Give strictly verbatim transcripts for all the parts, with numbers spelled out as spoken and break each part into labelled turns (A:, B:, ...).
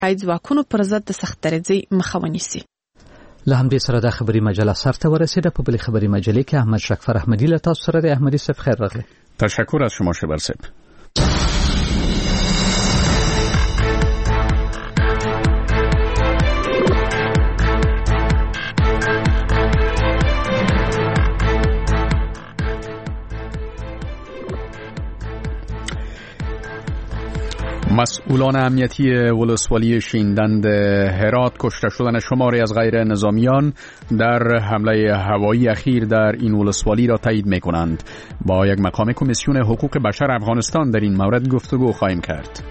A: باید ځواکونو پر ضد د سخت دریځۍ مخه ونیسي.
B: له همدې سره د خبري مجله سر ته ورسېده. په بلې خبري مجلې کې احمد شکفر احمدی له تاسو سره د احمدی صاحب خیر راغلی.
C: تشکر از شما شبر صاحب. مسئولان امنیتی ولسوالی شیندند هرات کشته شدن شماری از غیر نظامیان در حمله هوایی اخیر در این ولسوالی را تایید می کنند. با یک مقام کمیسیون حقوق بشر افغانستان در این مورد گفتگو خواهیم کرد.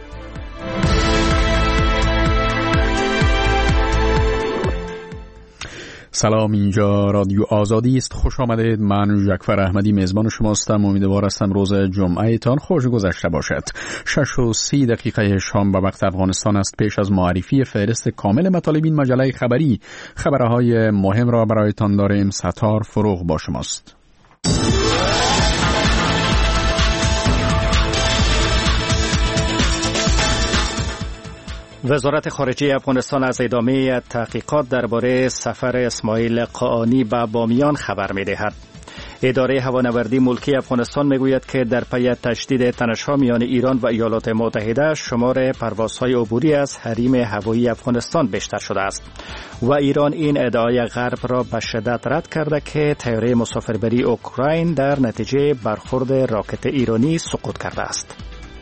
C: سلام، اینجا رادیو آزادی است. خوش آمدید. من ژکفر احمدی میزبان شما هستم. امیدوار هستم روز جمعه تان خوش گذشته باشد. شش و سی دقیقه شام به وقت افغانستان است. پیش از معرفی فهرست کامل مطالب این مجله خبری، خبرهای مهم را برایتان داریم. ستار فروغ با شماست.
D: وزارت خارجه افغانستان از ادامه تحقیقات درباره سفر اسماعیل قاآنی به بامیان خبر می‌دهد. اداره هوانوردی ملکی افغانستان میگوید که در پی تشدید تنش‌ها میان ایران و ایالات متحده شمار پروازهای عبوری از حریم هوایی افغانستان بیشتر شده است و ایران این ادعای غرب را به شدت رد کرده که طیاره مسافربری اوکراین در نتیجه برخورد راکت ایرانی سقوط کرده است.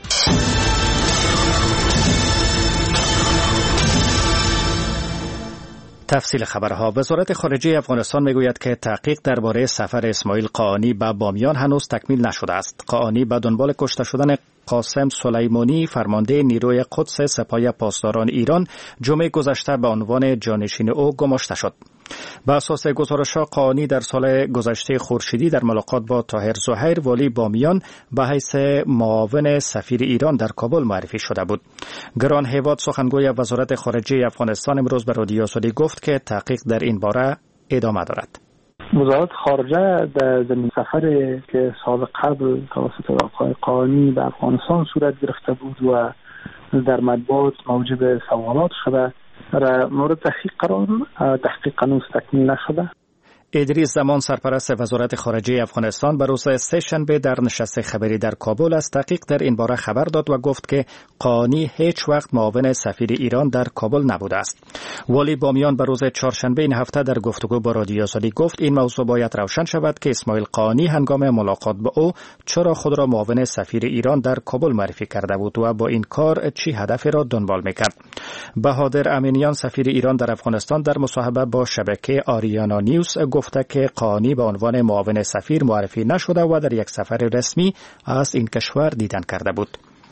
D: تفصیل خبرها. وزارت خارجه افغانستان میگوید که تحقیق درباره سفر اسماعیل قاآنی به بامیان هنوز تکمیل نشده است. قاآنی به دنبال کشته شدن قاسم سلیمانی فرمانده نیروی قدس سپاه پاسداران ایران جمعه گذشته به عنوان جانشین او گماشته شد. به اساس گزارش‌ها قاآنی در سال گذشته خورشیدی در ملاقات با طاهر زهیر والی بامیان به حیث معاون سفیر ایران در کابل معرفی شده بود. گران هیواد سخنگوی وزارت خارجه افغانستان امروز به رادیو آزادی گفت که تحقیق در این باره ادامه دارد.
E: وزارت خارجه در زمین سفری که سال قبل توسط آقای قاآنی به افغانستان صورت گرفته بود و در مطبوعات موجب سوالات شده را مورد تحقیق قرار داد. تحقیق هنوز تکمیل نشده.
D: ادریس زمان سرپرست وزارت خارجه افغانستان به روز سه شنبه در نشست خبری در کابل از تحقیق در این باره خبر داد و گفت که قاآنی هیچ وقت معاون سفیر ایران در کابل نبوده است. والی بامیان به روز چهارشنبه این هفته در گفتگو با رادیو آزادی گفت این موضوع باید روشن شود که اسماعیل قاآنی هنگام ملاقات با او چرا خود را معاون سفیر ایران در کابل معرفی کرده بود و با این کار چی هدفی را دنبال میکرد. بهادر امینیان سفیر ایران در افغانستان در مصاحبه با شبکه آریانا نیوز گفته که قاآنی به عنوان معاون سفیر معرفی نشده و در یک سفر رسمی از این کشور دیدن کرده بود.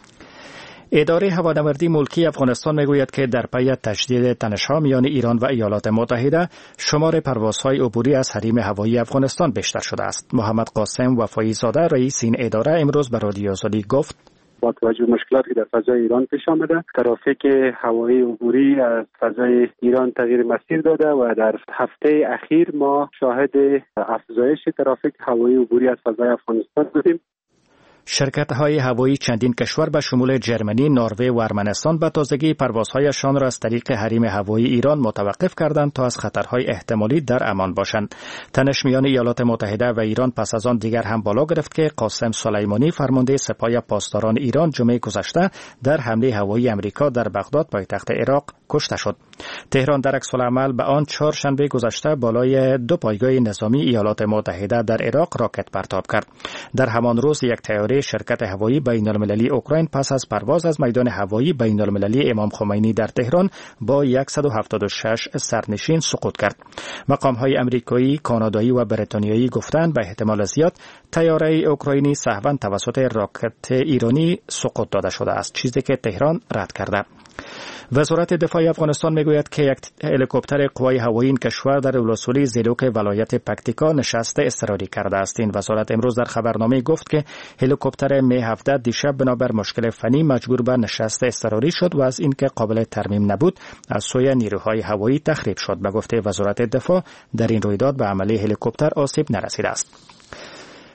D: اداره هوانوردی ملکی افغانستان میگوید که در پی تشدید تنش‌ها میان ایران و ایالات متحده شمار پروازهای عبوری از حریم هوایی افغانستان بیشتر شده است. محمد قاسم وفایی زاده رئیس این اداره امروز به رادیو آزادی گفت
F: با توجه به مشکلاتی که در فضای ایران پیش آمده، ترافیک هوایی عبوری از فضای ایران تغییر مسیر داده و در هفته اخیر ما شاهد افزایش ترافیک هوایی عبوری از فضای افغانستان بودیم.
D: شرکت‌های هوایی چندین کشور به شمول جرمنی، نروژ و ارمنستان به تازگی پروازهایشان را از طریق حریم هوایی ایران متوقف کردند تا از خطرهای احتمالی در امان باشند. تنش میان ایالات متحده و ایران پس از آن دیگر هم بالا گرفت که قاسم سلیمانی فرمانده سپاه پاسداران ایران جمعه گذشته در حمله هوایی امریکا در بغداد پایتخت عراق کشته شد. تهران در عکس العمل به آن چهارشنبه گذشته بالای دو پایگاه نظامی ایالات متحده در عراق راکت پرتاب کرد. در همان روز یک طیاره شرکت هوایی بین‌المللی اوکراین پس از پرواز از میدان هوایی بین‌المللی امام خمینی در تهران با صد و هفتاد و شش سرنشین سقوط کرد. مقام‌های آمریکایی، کانادایی و بریتانیایی گفتند به احتمال زیاد طیاره اوکراینی سهواً توسط راکت ایرانی سقوط داده شده است، چیزی که تهران رد کرده. وزارت دفاع افغانستان میگوید که یک هلیکوپتر قوای هوایی این کشور در ولسوالی زیلوک ولایت پکتیکا نشست اضطراری کرده است. این وزارت امروز در خبرنامه گفت که هلیکوپتر می هفده دیشب بنابر مشکل فنی مجبور به نشست اضطراری شد و از اینکه قابل ترمیم نبود از سوی نیروهای هوایی تخریب شد. به گفته وزارت دفاع در این رویداد به عمله هلیکوپتر آسیب نرسیده است.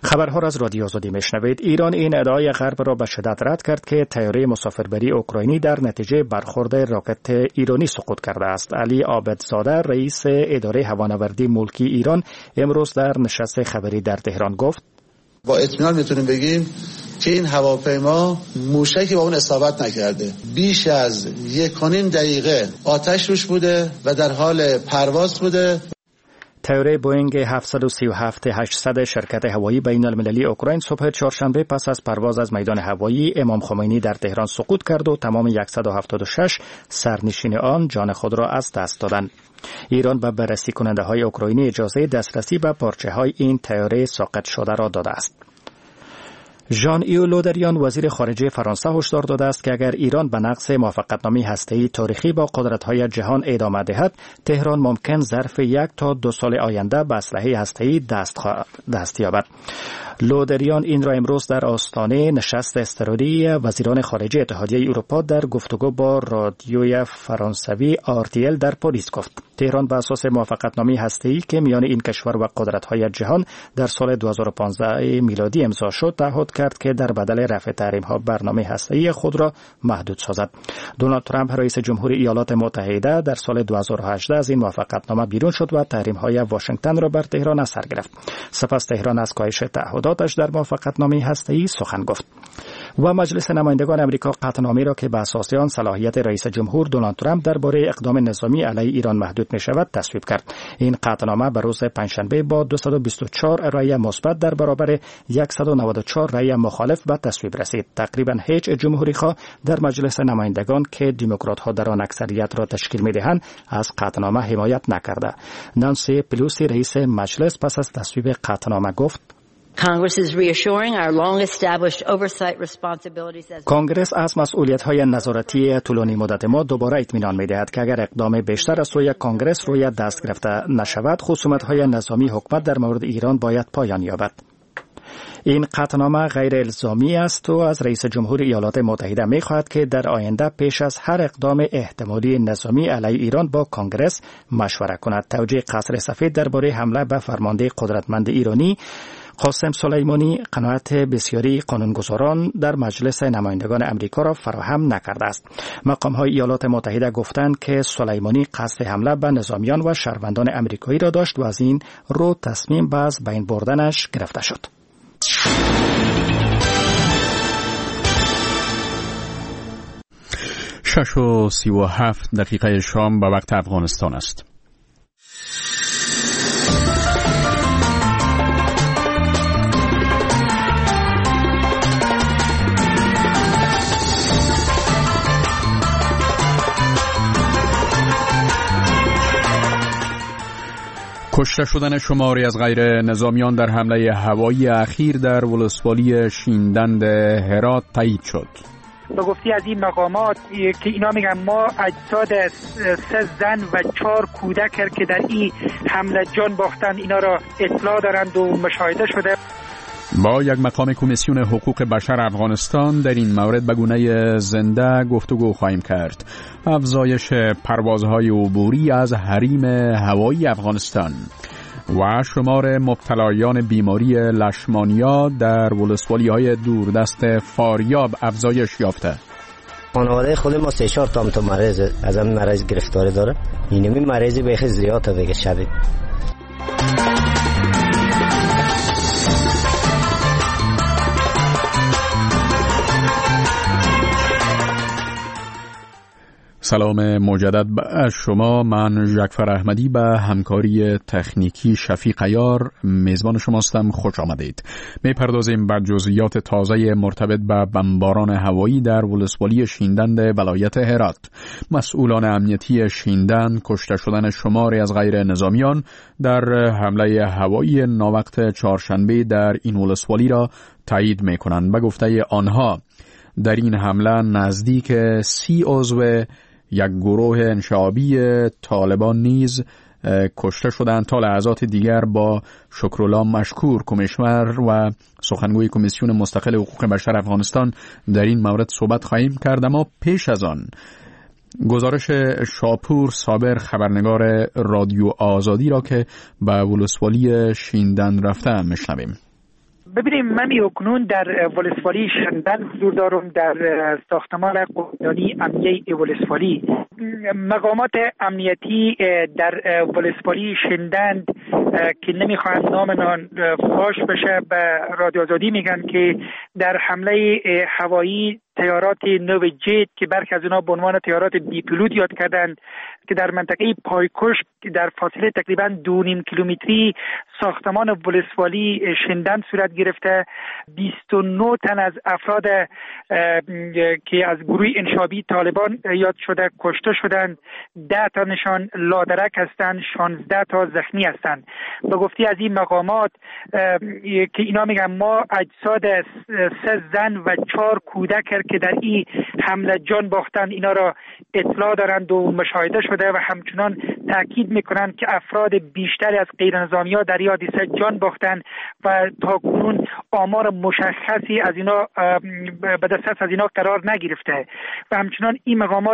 D: خبرها را از رادیو آزادی میشنوید. ایران این ادعای غرب را به شدت رد کرد که طیاره مسافربری اوکراینی در نتیجه برخورد راکت ایرانی سقوط کرده است. علی عابدزاده رئیس اداره هوانوردی ملکی ایران امروز در نشست خبری در تهران گفت:
G: با اطمینان میتونیم بگیم که این هواپیما موشکی با اون اصابت نکرده. بیش از یک و نیم دقیقه آتش روش بوده و در حال پرواز بوده.
D: طیاره بوئینگ هفتصد و سی و هفت هشتصد شرکت هوایی بین المللی اوکراین صبح چهارشنبه پس از پرواز از میدان هوایی امام خمینی در تهران سقوط کرد و تمام صد و هفتاد و شش سرنشین آن جان خود را از دست دادند. ایران به بررسی کننده های اوکراینی اجازه دسترسی به پارچه های این طیاره ساقط شده را داده است. ژان ایو لودریان وزیر خارجه فرانسه هشدار داده است که اگر ایران به نقض موافقتنامه هسته‌ای تاریخی با قدرت‌های جهان ادامه دهد، تهران ممکن ظرف یک تا دو سال آینده به اسلحه هسته‌ای دست دست یابد. لودریان این را امروز در آستانه نشست اضطراری وزیران خارجه اتحادیه اروپا در گفتگو با رادیوی فرانسوی آر تی ال در پاریس گفت. تهران به اساس موافقتنامه هسته‌ای که میان این کشور و قدرت‌های جهان در سال دو هزار و پانزده میلادی امضا شد، تعهد کرد که در بدل رفع تحریم‌ها برنامه هسته‌ای خود را محدود سازد. دونالد ترامپ رئیس جمهور ایالات متحده در سال دو هزار و هجده از این موافقتنامه بیرون شد و تحریم‌های واشنگتن را بر تهران اثر گرفت. سپس تهران از کاهش تعهداتش در موافقتنامه هسته‌ای سخن گفت. و مجلس نمایندگان امریکا قطعنامه‌ای را که به اساس آن صلاحیت رئیس جمهور دونالد ترامپ درباره اقدام نظامی علیه ایران محدود می‌شود تصویب کرد. این قطعنامه به روز پنجشنبه با دویست و بیست و چهار رأی مثبت در برابر صد و نود و چهار رأی مخالف به تصویب رسید. تقریبا هیچ جمهوری‌خواه در مجلس نمایندگان که دموکرات‌ها در آن اکثریت را تشکیل می‌دهند از قطعنامه حمایت نکرده. نانسی پلوسی رئیس مجلس پس از تصویب قطعنامه گفت: کانگرس از مسئولیت‌های نظارتی طولانی مدت ما دوباره اطمینان می‌دهد که اگر اقدام بیشتر از سوی کانگرس روی دست گرفته نشود، خصومت‌های نظامی حکومت در مورد ایران باید پایان یابد. این قطعنامه غیر الزامی است و از رئیس جمهور ایالات متحده می‌خواهد که در آینده پیش از هر اقدام احتمالی نظامی علیه ایران با کانگرس مشوره کند. توجیه قصر سفید درباره حمله به فرمانده قدرتمند ایرانی قاسم سلیمانی قناعت بسیاری قانونگذاران در مجلس نمایندگان امریکا را فراهم نکرده است. مقام‌های ایالات متحده گفتند که سلیمانی قصد حمله به نظامیان و شهروندان امریکایی را داشت و از این رو تصمیم به از بین بردنش گرفته شد.
C: شش و سی و هفت دقیقه شام به وقت افغانستان است. کشته شدن شماری از غیر نظامیان در حمله هوایی اخیر در ولسوالی شیندند هرات تایید شد.
H: به گفته از این مقامات که اینا میگن ما اجساد سه زن و چهار کودک که در این حمله جان باختن اینا را اطلاع دارند و مشاهده شده.
C: با یک مقام کمیسیون حقوق بشر افغانستان در این مورد به گونه زنده گفتگو خواهیم کرد. افزایش پروازهای عبوری از حریم هوایی افغانستان و شمار مبتلایان بیماری لشمانیا در ولسوالی‌های دوردست فاریاب افزایش یافته.
I: خانواده خود ما سه چهار تا تو مریض از این مریض گرفتاری داره. اینمی مریضی به خیلی زیاده دیگه شدید.
C: سلام مجدد از شما. من ژکفر احمدی به همکاری تکنیکی شفیق عیار میزبان شماستم. خوش آمدید. میپردازیم بر جزئیات تازه مرتبط به بمباران هوایی در ولسوالی شیندند ولایت هرات. مسئولان امنیتی شیندند کشته شدن شماری از غیر نظامیان در حمله هوایی ناوقت چهارشنبه در این ولسوالی را تایید میکنند. به گفته آنها در این حمله نزدیک سی عضو یک گروه انشعابی طالبان نیز کشته شدند. تا لحظات دیگر با شکرالله مشکور کمیشنر و سخنگوی کمیسیون مستقل حقوق بشر افغانستان در این مورد صحبت خواهیم کرد. اما پیش از آن گزارش شاپور صابر خبرنگار رادیو آزادی را که به ولسوالی شیندند رفته میشنویم.
H: ببینیم من اکنون در ولسوالی شندن حضور دارم، در ساختمان قماندانی امنیه ولسوالی. مقامات امنیتی در ولسوالی شندند که نمیخواهند نامنان فاش بشه به رادیو آزادی میگن که در حمله هوایی تیارات نو جت که برخی از اینا به عنوان تیارات بی پیلوت یاد کردند که در منطقه پایکوش در فاصله تقریبا دو نیم کیلومتری ساختمان ولسوالی شندن صورت گرفته. بیست و نه تن از افراد که از گروه انشابی طالبان یاد شده کشته شدند، ده تا نشان لادرک هستند، شانزده تا زخمی هستند. به گفته از این مقامات که اینا میگن ما اجساد سه زن و چهار کودک که در این حمله جان باختند اینا را اطلاع دارند و مشاهده شده و همچنان تاکید میکنند که افراد بیشتری از غیر نظامی ها در این حادثه جان باختند و تا کنون آمار مشخصی از اینا به دست از اینا قرار نگرفته. و همچنان این مقامات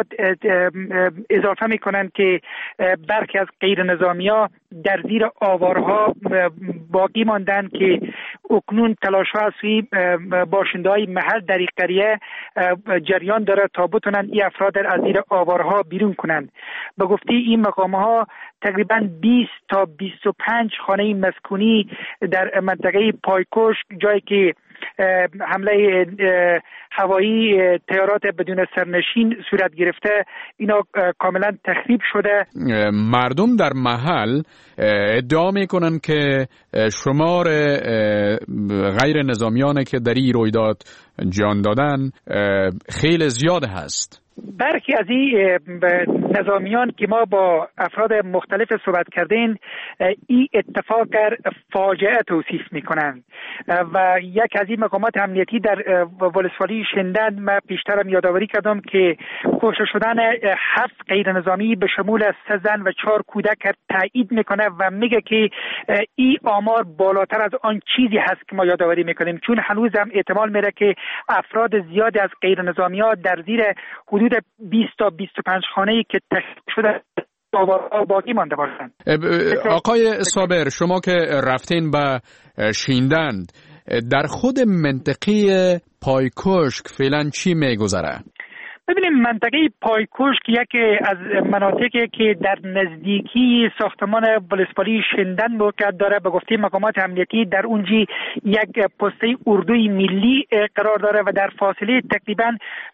H: اضافه میکنند که برخی از غیر نظامی ها در زیر آوارها باقی ماندند که اکنون تلاش ها از سوی باشنده های محل در این قریه جریان داره تا بتونن این افراد از زیر آوارها بیرون کنند. به گفته این مقام ها تقریبا بیست تا بیست و پنج خانه مسکونی در منطقه پایکوش، جایی که حمله هوایی تیارات بدون سرنشین صورت گرفته، اینا کاملا تخریب شده.
C: مردم در محل ادعا میکنن که شمار غیر نظامیان که در این رویداد جان دادن خیلی زیاد هست.
H: برخی از این نظامیان که ما با افراد مختلف صحبت کردیم این اتفاق فاجعه توصیف میکنند و یک از این مقامات امنیتی در ولسوالی شندن من پیشترم یادآوری کردم که کشته شدن هفت غیر نظامی به شمول سه زن و چهار کودک تایید میکنه و میگه که این آمار بالاتر از آن چیزی هست که ما یادآوری میکنیم، چون هنوز هم احتمال میره که افراد زیادی از غیر نظامی ها در زیر حدود بیست تا بیست و پنج خانه‌ای که تخریب شده باقی مانده باشند.
C: آقای صابر، شما که رفتین به شیندند، در خود منطقه پایکوشک فعلا چی میگذره؟
H: ببینیم منطقه پایکوشک یکی از مناطقی که در نزدیکی ساختمان ولسوالی شندن موقعیت داره. به گفته مقامات امنیتی در اونجی یک پسته اردوی ملی قرار داره و در فاصله تقریبا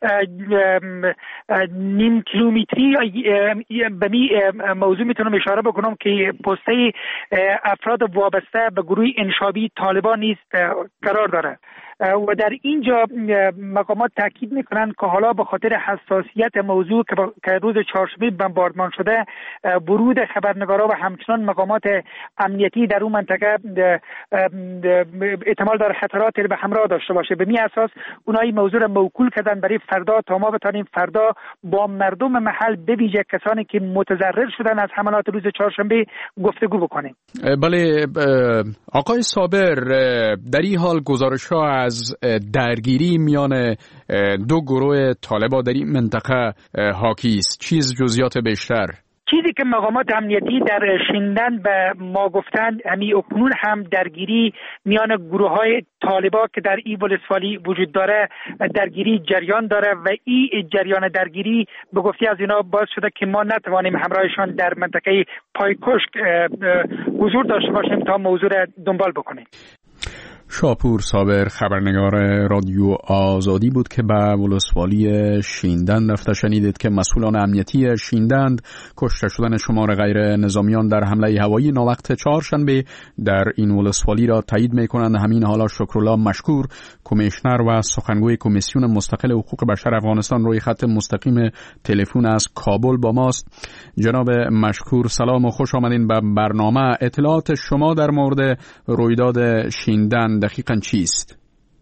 H: نیم کیلومتری به می موضوع میتونم اشاره بکنم که پسته افراد وابسته به گروه انشابی طالبان نیز قرار داره و در اینجا مقامات تاکید میکنند که حالا به خاطر حساسیت موضوع که روز چهارشنبه بمباردمان شده، ورود خبرنگارا و همچنان مقامات امنیتی در اون منطقه احتمال داره خطرات به همراه داشته باشه. به می اساس اونایی موضوع را موکول کردن برای فردا تا ما بتونیم فردا با مردم محل به ویژه کسانی که متضرر شدن از حملات روز چهارشنبه گفتگو بکنیم.
C: بله آقای صابر، در این حال گزارش‌ها از درگیری میان دو گروه طالبان در این منطقه حاکی است. چیز جزئیات بیشتر؟
H: چیزی که مقامات امنیتی در شیندن به ما گفتند، همین اکنون هم درگیری میان گروه های طالبان که در این ولسوالی وجود داره درگیری جریان داره و این جریان درگیری به گفته از اینا باعث شده که ما نتوانیم همراهشان در منطقه پایکوشک حضور داشته باشیم تا موضوع را دنبال بکنیم.
C: شاپور صابر خبرنگار رادیو آزادی بود که به ولسوالی شیندند رفته. شنیدید که مسئولان امنیتی شیندند کشته شدن شمار غیر نظامیان در حمله هوایی ناوقت چهارشنبه در این ولسوالی را تایید می‌کنند. همین حالا شکرالله مشکور، کمیشنر و سخنگوی کمیسیون مستقل حقوق بشر افغانستان، روی خط مستقیم تلفن از کابل با ماست. جناب مشکور سلام و خوش آمدین به برنامه. اطلاعات شما در مورد رویداد شیندند دقیقاً چیست؟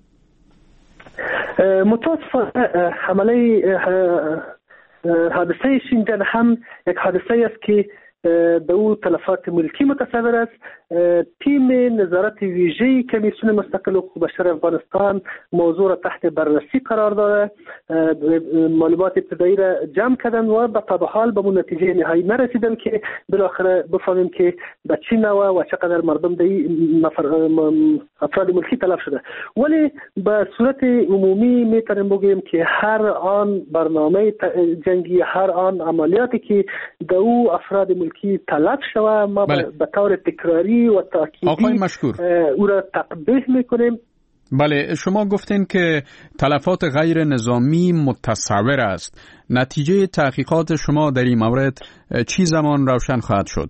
J: متاسفانه حمله حادثه شیندن هم یک حادثه است که به او تلفات ملکی متصور است. تیم نظارت ویژه کمیسیون مستقل حقوق بشر افغانستان موضوع را تحت بررسی قرار داده، معلومات ابتدایی را جمع کردن و به طبع حال به نتیجه نهایی نرسیدن که بالاخره بفهمیم که به چه نوع و چقدر مردم در افراد ملکی تلف شده. ولی به صورت عمومی میتونیم بگیم که هر آن برنامه جنگی، هر آن عملیاتی که در او افراد ملکی تلف شده ما بله. به طور تکراری و تاکیدی او را تقبیح میکنیم.
C: بله، شما گفتین که تلفات غیر نظامی متصور است. نتیجه تحقیقات شما در این مورد چی زمان روشن خواهد شد؟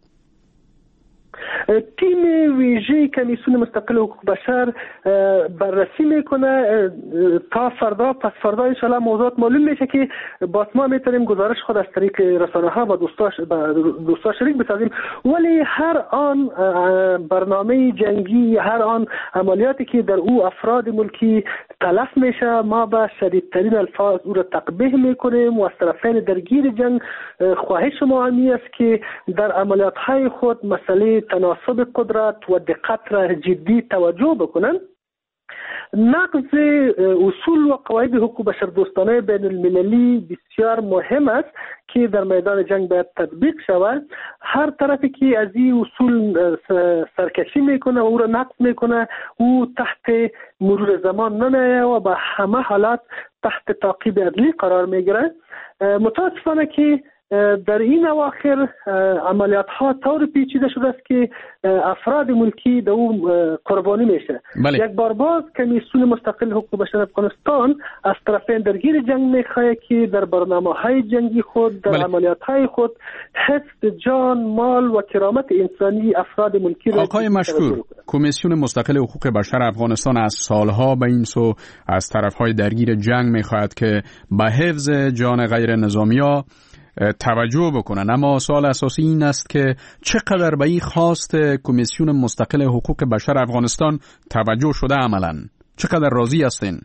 J: تیم ویژه کمیسیون مستقل حقوق بشر بررسی میکنه تا فردا، پس فردا انشالله موضوعات معلوم میشه که باز ما میتونیم گزارش خود از طریق رسانه ها و دوستاش دوستا شریک بسازیم. ولی هر آن برنامه جنگی، هر آن عملیاتی که در او افراد ملکی تلف میشه ما به شدیدترین الفاظ او را تقبیح میکنیم و از طرفین درگیر جنگ خواهش ما همی است که در عملیات های خود مسئله تناسب قدرت و دقت را جدی توجه بکنند. نقض اصول و قواعد حقوق بشر دوستانه بین المللی بسیار مهم است که در میدان جنگ باید تطبیق شود. هر طرفی که از این اصول سرکشی میکنه و او را نقض میکنه او تحت مرور زمان نمیه و به همه حالات تحت تعقیب عدلی قرار میگیره. متاسفانه که در این اواخر عملیات ها طور پیچیده شده است که افراد ملکی در اون قربانی میشه. بله. یک بار باز کمیسیون مستقل حقوق بشر افغانستان از طرفین درگیر جنگ میخواه که در برنامه های جنگی خود، در بله. عملیات های خود حفظ جان، مال و کرامت انسانی افراد ملکی را
C: آقای مشکور، کمیسیون مستقل حقوق بشر افغانستان از سالها به این سو از طرفهای درگیر جنگ میخواهد که به حفظ جان غیر نظامی‌ها توجه بکنن، اما سوال اساسی این است که چقدر به این خواست کمیسیون مستقل حقوق بشر افغانستان توجه شده عملاً؟ چقدر راضی هستین؟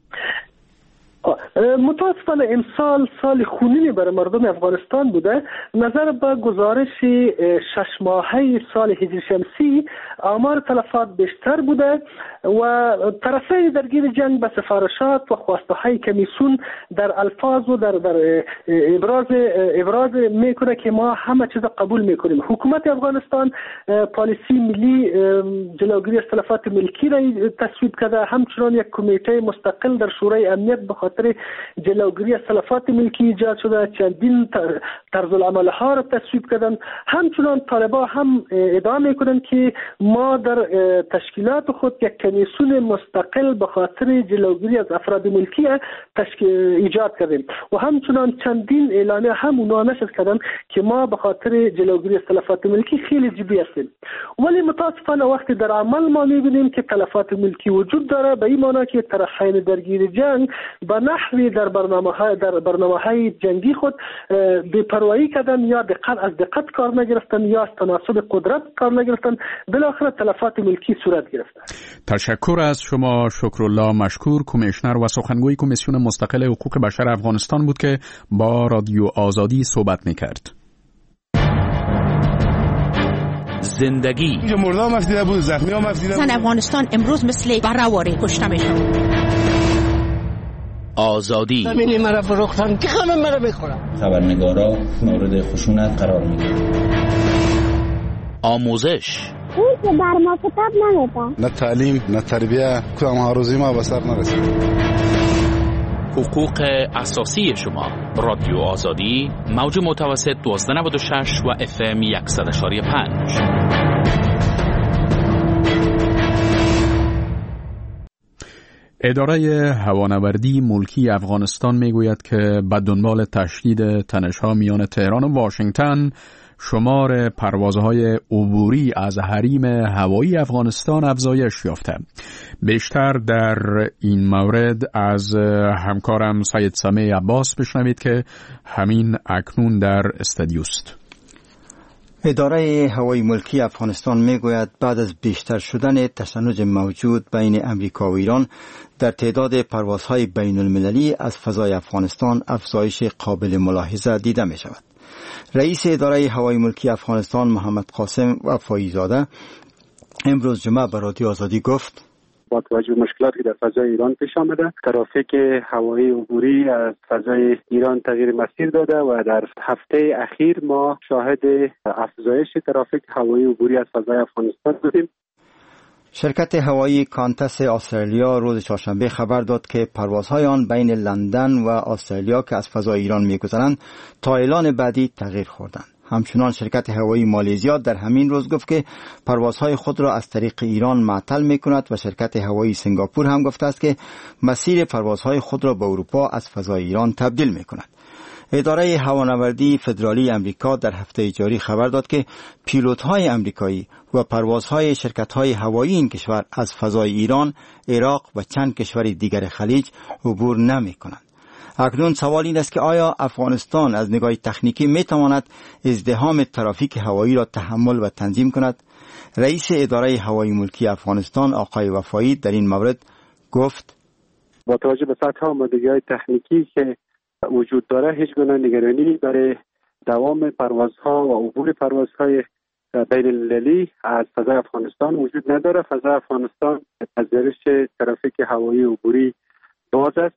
J: متاسفانه امسال سال خونینی برای مردم افغانستان بوده. نظر به گزارش شش ماهه سال هجری شمسی آمار تلفات بیشتر بوده و طرفین درگیر جنگ به سفارشات و خواسته های کمیسیون در الفاظ و در, در ابراز ابراز میکنه که ما همه چیز قبول میکنیم. حکومت افغانستان پالیسی ملی جلوگیری از تلفات ملکی را تصویب کرده، همچنان یک کمیته مستقل در شورای امنیت به خاطر جلوگیری از تلفات ملکی ایجاد شده، چندین طرز العمل ها را تصویب کردن. همچنان طالبان هم ادعا میکنن که ما در تشکیلات خود یک کمیسیون مستقل به خاطر جلوگیری از افراد ملکی ایجاد کردیم و همچنان چندین اعلامیه هم اونا نشر کردن که ما به خاطر جلوگیری از تلفات ملکی خیلی جدی هستیم. ولی متاسفانه وقتی در عمل ما میبینیم که تلفات ملکی وجود داره، به این معنی که طرفین درگیر جنگ به نحوی در برنامه‌های در برنامه‌های جنگی خود بی‌پروایی کردن یا دقت از دقت کار نگرفتن یا از تناسب قدرت کار نگرفتن، بالاخره تلفات ملکی صورت گرفت.
C: تشکر از شما شکرالله مشکور، کمیشنر و سخنگوی کمیسیون مستقل حقوق بشر افغانستان بود که با رادیو آزادی صحبت می‌کرد.
K: زندگی
L: مردم مفیده بود، زخمی ها مفیده بود.
K: زن افغانستان امروز مثل بره‌واره کشته میشن. آزادی
M: زمین مرا فروختن که همه مرا بخورن.
N: خبرنگارا مورد خشونت قرار میگیرن.
K: آموزش
O: اون که بر ما کتاب نمیده،
L: نه تعلیم نه تربیه، کدام آرزوی ما به سر نرسید.
K: حقوق اساسی شما. رادیو آزادی موج متوسط دوازده نود و شش و اف ام صد و پنج.
C: اداره هوانوردی ملکی افغانستان میگوید که به دنبال تشدید تنش‌ها میان تهران و واشنگتن، شمار پروازهای عبوری از حریم هوایی افغانستان افزایش یافته. بیشتر در این مورد از همکارم سید سمیع عباس بشنوید که همین اکنون در استودیوست.
P: اداره هوایی ملکی افغانستان میگوید بعد از بیشتر شدن تشنج موجود بین امریکا و ایران در تعداد پروازهای بین المللی از فضای افغانستان افزایش قابل ملاحظه دیده می شود. رئیس اداره هوایی ملکی افغانستان محمد قاسم وفایی زاده امروز جمعه به رادیو آزادی گفت
F: با توجه به مشکلاتی در فضای ایران پیش آمده، ترافیک هوایی عبوری از فضای ایران تغییر مسیر داده و در هفته اخیر ما شاهد افزایش ترافیک هوایی عبوری از فضای افغانستان بودیم.
P: شرکت هوایی کانتس استرالیا روز چهارشنبه خبر داد که پروازهای آن بین لندن و استرالیا که از فضای ایران می‌گذرند تا اعلان بعدی تغییر خوردند. همچنان شرکت هوایی مالزیا در همین روز گفت که پروازهای خود را از طریق ایران معطل می‌کند و شرکت هوایی سنگاپور هم گفته است که مسیر پروازهای خود را به اروپا از فضای ایران تبدیل می‌کند. اداره هوانوردی فدرالی امریکا در هفته جاری خبر داد که پیلوت‌های امریکایی و پروازهای شرکت‌های هوایی این کشور از فضای ایران، عراق و چند کشور دیگر خلیج عبور نمی‌کنند. اکنون سوال این است که آیا افغانستان از نگاه تکنیکی می‌تواند ازدحام ترافیک هوایی را تحمل و تنظیم کند؟ رئیس اداره هوایی ملکی افغانستان آقای وفایی در این مورد گفت:
F: با توجه به سطح آمادگی‌های تکنیکی که وجود داره، هیچ گونه نگرانی برای دوام پروازها و عبور پروازهای بین المللی از فضای افغانستان وجود نداره. فضای افغانستان پذیرش ترافیک هوایی عبوری باز است.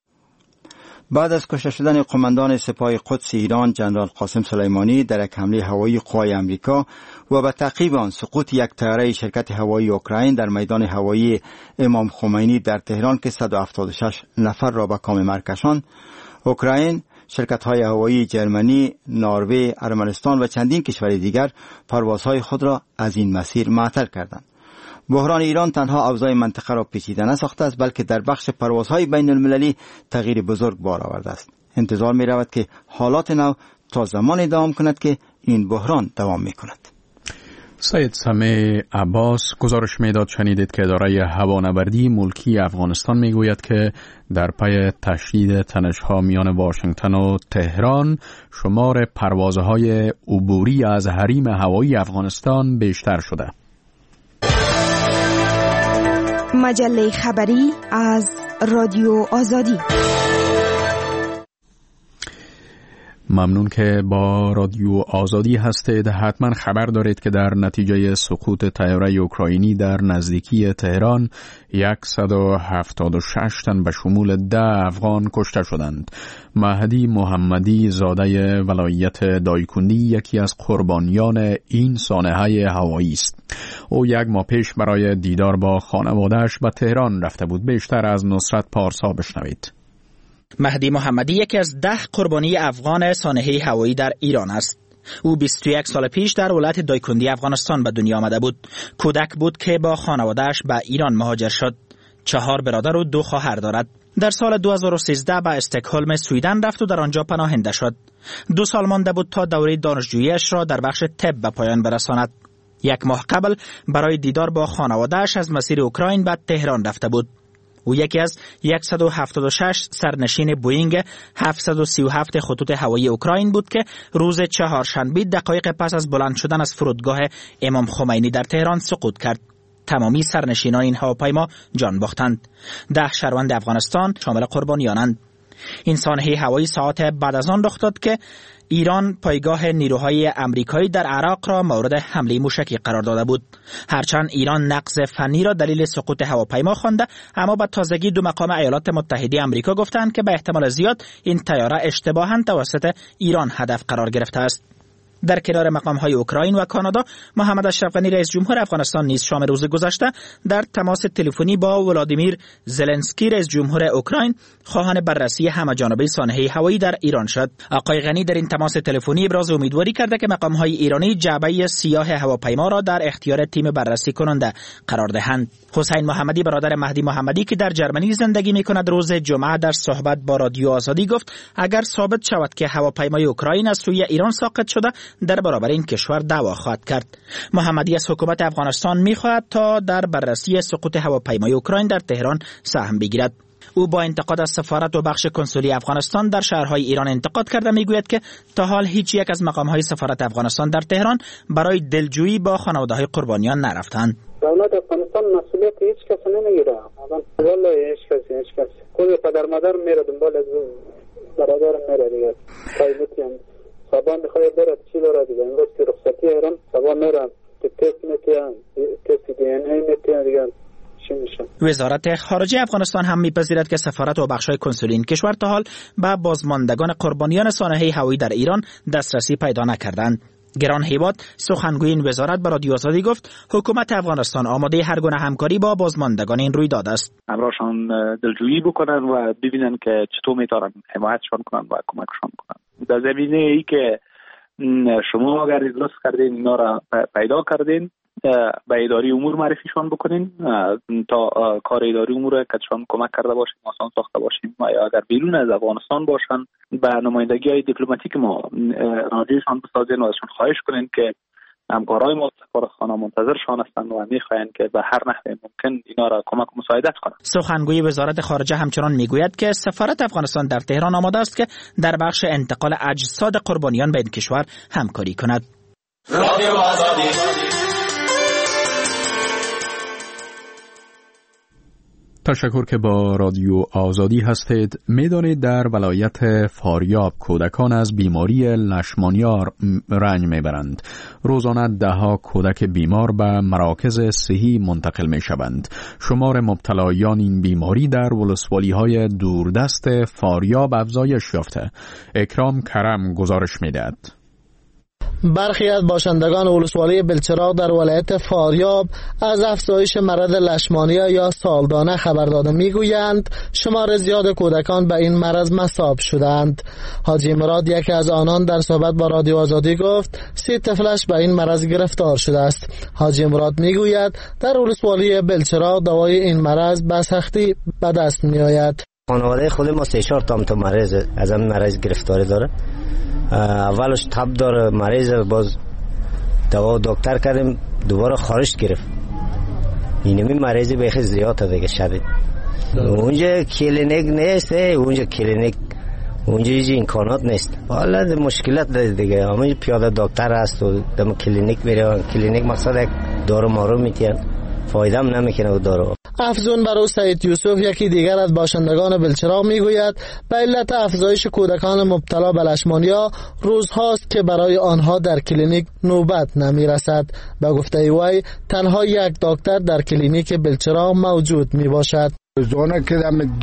P: بعد از کشته شدن قماندان سپاه قدس ایران جنرال قاسم سلیمانی در یک حمله هوایی قوای امریکا و به تعقیب آن سقوط یک طیاره شرکت هوایی اوکراین در میدان هوایی امام خمینی در تهران که صد و هفتاد و شش نفر را به کام مرگ کشاند، اوکراین، شرکت‌های هوایی جرمنی، نروژ، ارمنستان و چندین کشور دیگر پروازهای خود را از این مسیر معطل کردند. بحران ایران تنها اوضاع منطقه را پیچیده نساخته است، بلکه در بخش پروازهای بین المللی تغییر بزرگ بار آورده است. انتظار می رود که حالات نو تا زمان دوام کند که این بحران دوام می کند.
C: سید سمیع عباس گزارش میداد. شنیدید که اداره هوانوردی ملکی افغانستان میگوید که در پی تشدید تنش‌ها میان واشنگتن و تهران، شمار پروازهای عبوری از حریم هوایی افغانستان بیشتر شده.
Q: مجله خبری از رادیو آزادی.
C: ممنون که با رادیو آزادی هستید. حتما خبر دارید که در نتیجه سقوط طیاره اوکراینی در نزدیکی تهران صد و هفتاد و شش تن به شمول ده افغان کشته شدند. مهدی محمدی زاده ولایت دایکندی یکی از قربانیان این سانحه هوایی است. او یک ماه پیش برای دیدار با خانواده‌اش به تهران رفته بود. بیشتر از نصرت پارسا بشنوید.
R: مهدی محمدی یکی از ده قربانی افغان سانحه هوایی در ایران است. او بیست و یک سال پیش در ولایت دایکندی افغانستان به دنیا آمده بود. کودک بود که با خانواده‌اش به ایران مهاجر شد. چهار برادر و دو خواهر دارد. در سال دو هزار و سیزده به استکهلم سویدن رفت و در آنجا پناهنده شد. دو سال مانده بود تا دوره دانشجویی‌اش را در بخش طب به پایان برساند. یک ماه قبل برای دیدار با خانواده‌اش از مسیر اوکراین به تهران رفته بود. او یکی از صد و هفتاد و شش سرنشین بوئینگ هفتصد و سی و هفت خطوط هوایی اوکراین بود که روز چهارشنبه دقایق پس از بلند شدن از فرودگاه امام خمینی در تهران سقوط کرد. تمامی سرنشینان این هواپیما جان باختند. ده شهروند افغانستان شامل قربانیانند. این سانحه هوایی ساعت بعد از آن رخ داد که ایران پایگاه نیروهای امریکایی در عراق را مورد حمله موشکی قرار داده بود. هرچند ایران نقض فنی را دلیل سقوط هواپیما خوانده، اما با تازگی دو مقام ایالات متحده آمریکا گفتند که به احتمال زیاد این طیاره اشتباهاً توسط ایران هدف قرار گرفته است. در کنار مقام‌های اوکراین و کانادا، محمد اشرف غنی رئیس جمهور افغانستان نیز شام روز گذشته در تماس تلفنی با ولادیمیر زلنسکی رئیس جمهور اوکراین خواهان بررسی همه‌جانبه سانحه هوایی در ایران شد. آقای غنی در این تماس تلفنی ابراز امیدواری کرده که مقام‌های ایرانی جعبه سیاه هواپیما را در اختیار تیم بررسی کننده قرار دهند. حسین محمدی برادر مهدی محمدی که در جرمنی زندگی می‌کند روز جمعه در صحبت با رادیو آزادی گفت اگر ثابت شود که هواپیمای اوکراین از سوی ایران ساقط شده، در برابر این کشور دعوا خواهد کرد. محمدی از حکومت افغانستان می‌خواهد تا در بررسی سقوط هواپیمای اوکراین در تهران سهم بگیرد. او با انتقاد از سفارت و بخش کنسولی افغانستان در شهرهای ایران انتقاد کرده میگوید که تا حال هیچ یک از مقام‌های سفارت افغانستان در تهران برای دلجویی با خانواده‌های قربانیان نرفتند.
S: دولت افغانستان مسئولیت هیچ کس نمیگیره. والله هیچ کس هیچ کس خود پدر مادر میره دنبال از برادر میره دیگه. سبا میخوای برد چی داره دیگه امروز که رخصتی ایران سبا میرن تست میتین تست دی ان ای میتین دیگه چی میشه.
R: وزارت خارجه افغانستان هم میپذیرد که سفارت و بخش‌های کنسولی این کشور تا حال به بازماندگان قربانیان سانحه هوایی در ایران دسترسی پیدا نکردند. گران هیبات سخنگوی این وزارت به رادیو آزادی گفت حکومت افغانستان آماده هر گونه همکاری با بازماندگان این رویداد است.
T: همراهشان دلجویی بکنن و ببینن که چطور میتونن حمایتشان کنن و کمکشان کنن. در زمینه ای که شما اگر لطف کردین اینا را پیدا کردین به اداری امور معرفیشان بکنین تا کار اداری امور کدشان کمک کرده باشیم آسان ساخته باشیم و یا اگر بیرون از افغانستان باشن به نمایندگی های دیپلماتیک ما راجعشان بسازین و ازشان خواهش کنین که همکارای ما سفارتخانه منتظرشان هستند و میخواهند که به هر نحو ممکن اینا را کمک و مساعدت کنند.
R: سخنگوی وزارت خارجه همچنان میگوید که سفارت افغانستان در تهران آماده است که در بخش انتقال اجساد قربانیان به این کشور همکاری کند. رادیو آزادی
C: تشکر که با رادیو آزادی هستید. میدانید در ولایت فاریاب کودکان از بیماری لشمانیا رنج میبرند. روزانه ده ها کودک بیمار به مراکز صحی منتقل می شوند. شمار مبتلایان این بیماری در ولسوالی های دوردست فاریاب افزایش یافته. اکرام کرم گزارش میدهد.
U: برخی از باشندگان ولسوالی بلچراغ در ولایت فاریاب از افزایش مرض لشمانیا یا سالدانه خبر داده میگویند شمار زیاد کودکان به این مرض مصاب شدند. حاجی مراد یکی از آنان در صحبت با رادیو آزادی گفت سی طفلش به این مرض گرفتار شده است. حاجی مراد میگوید در ولسوالی بلچراغ دوای این مرض به سختی به دست میآید.
I: خانواده خود ما سه چهار تا تو مریض از این مرض گرفتاری داره. اولش تب داره مریض باز دوا دکتر کردیم دوباره خارش گرفت. اینمی مریضی به خیلی زیاده دیگه شدید. اونجا کلینیک نیست، اونجا کلینیک اونجا هیچ امکانات نیست. حالا مشکلات داره دیگه. همه پیاده دکتر هست و دم کلینیک میره. کلینیک مقصد یک دارو مارو میتین فایده هم نمیکنه و دارو.
U: افزون بر او سعید یوسف یکی دیگر از باشندگان بلچراغ میگوید به علت افزایش کودکان مبتلا به لشمانیا روزهاست که برای آنها در کلینیک نوبت نمیرسد. به گفته وی تنها یک دکتر در کلینیک بلچراغ موجود می باشد.
V: روزانه که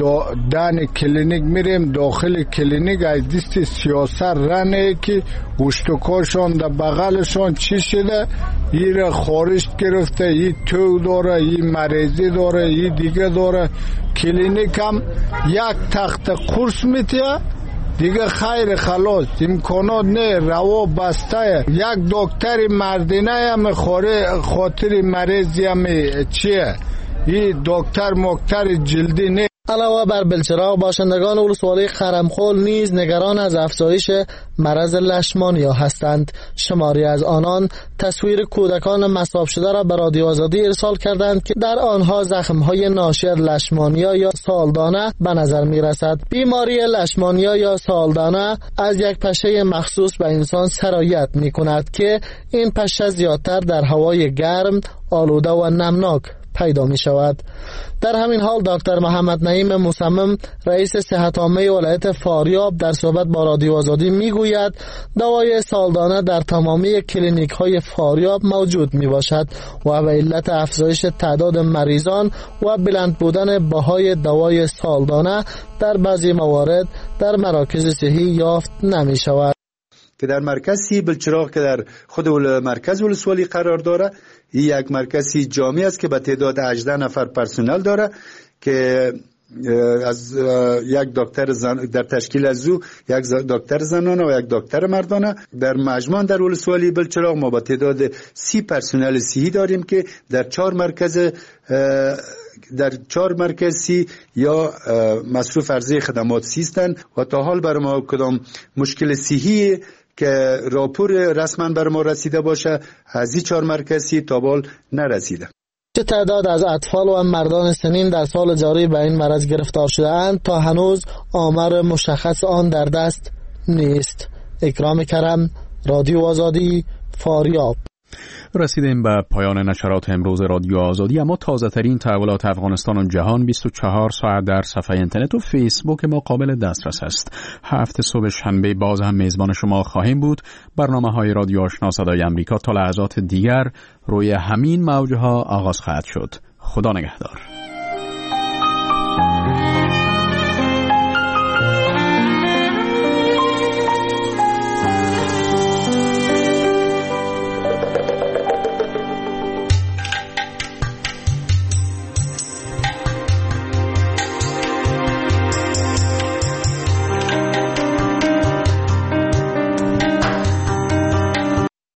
V: دان کلینیک میریم داخل کلینیک از دست سیاست رنه که گوشتکاشان در بغلشان چی شده این خارش گرفته این تو داره این مریضی داره این دیگه داره. کلینیک هم یک تخت قرص میتیه دیگه خیر خلاص امکانات نه روا بسته. یک دکتر مردینه هم خاطر مریضی هم چیه این دکتر مکتر جلدی نه.
U: علاوه بر بلچراغ باشندگان ولسوالی خرمخول نیز نگران از افزایش مرض لشمانیا هستند. شماری از آنان تصویر کودکان مصاب شده را به رادیو آزادی ارسال کردند که در آنها زخم‌های ناشی از لشمانیا یا سالدانه به نظر می‌رسد. بیماری لشمانیا یا سالدانه از یک پشه مخصوص به انسان سرایت می‌کند که این پشه زیادتر در هوای گرم، آلوده و نمناک پیدا می شود. در همین حال دکتر محمد نعیم مصمم رئیس صحت عامه ولایت فاریاب در صحبت با رادیو آزادی می گوید دوای سالدانه در تمامی کلینیک های فاریاب موجود می باشد و به علت افزایش تعداد مریضان و بلند بودن بهای دوای سالدانه در بعضی موارد در مراکز صحی یافت نمی شود.
W: که در مرکزی بلچراغ که در خود مرکز ولسوالی قرار داره این یک مرکزی جامع است که به تعداد هجده نفر پرسنل داره که از یک دکتر زن در تشکیل از او یک دکتر زنانه و یک دکتر مردانه. در مجموع در ولسوالی بلچراغ ما با تعداد سی پرسنل صحی داریم که در چهار مرکز در چهار مرکزی یا مصروف عرضه خدمات سیستن و تا حال بر ما کدام مشکل صحی که راپور رسما بر ما رسیده باشه از این چهار مرکزی تا بال نرسیده.
U: چه تعداد از اطفال و مردان سنین در سال جاری به این مرض گرفتار شده اند تا هنوز آمار مشخص آن در دست نیست. اکرام کرم، رادیو آزادی، فاریاب.
C: رسیدیم به پایان نشرات امروز رادیو آزادی، اما تازه ترین تحولات افغانستان و جهان بیست و چهار ساعت در صفحه اینترنت و فیسبوک ما قابل دسترس است. هفته صبح شنبه باز هم میزبان شما خواهیم بود. برنامه های رادیو آشنا صدای امریکا تا لحظات دیگر روی همین موجها آغاز خواهد شد. خدا نگهدار.